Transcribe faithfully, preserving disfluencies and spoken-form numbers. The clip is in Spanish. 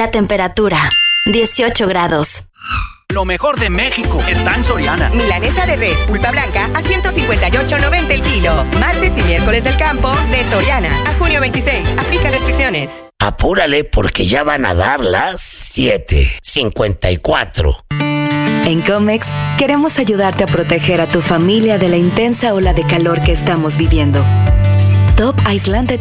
La temperatura, dieciocho grados. Lo mejor de México está en Soriana. Milanesa de res pulpa blanca a ciento cincuenta y ocho noventa el kilo. Martes y miércoles del campo de Soriana. A junio veintiséis. Aplica restricciones. Apúrale porque ya van a dar las siete cincuenta y cuatro. En Comex queremos ayudarte a proteger a tu familia de la intensa ola de calor que estamos viviendo. Top aislante